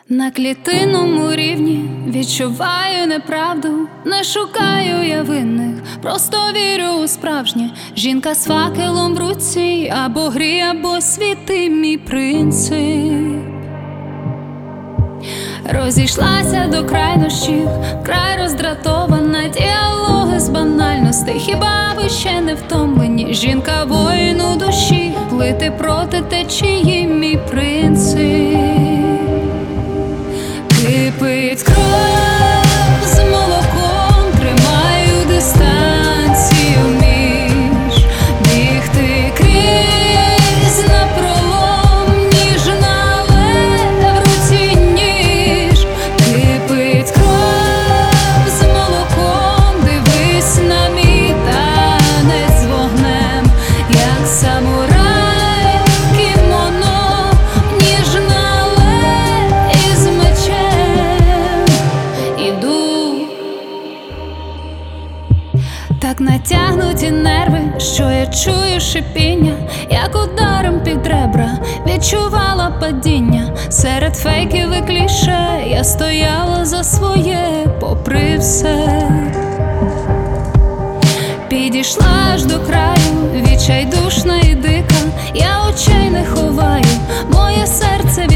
На клітинному рівні відчуваю неправду, не шукаю я винних, просто вірю у справжнє. Жінка з факелом в руці, або грій, або світи, мій принцип. Розійшлася до крайнощів, край роздратована, діалоги з банальностей. Хіба ви ще не втомлені? Жінка воїн у душі, плити проти течії, мій принцип. Кипить кров з молоком, тримаю дистанцію між, бігти крізь напролом, ніжна, але в руці ніж. Кипить кров з молоком, дивись на мій танець з вогнем, як самурай кімоно, ніжна, так натягнуті нерви, що я чую шипіння, як ударом під ребра, відчувала падіння. Серед фейків і кліше я стояла за своє, попри все. Підійшла аж до краю, відчайдушна і дика, я очей не ховаю, моє серце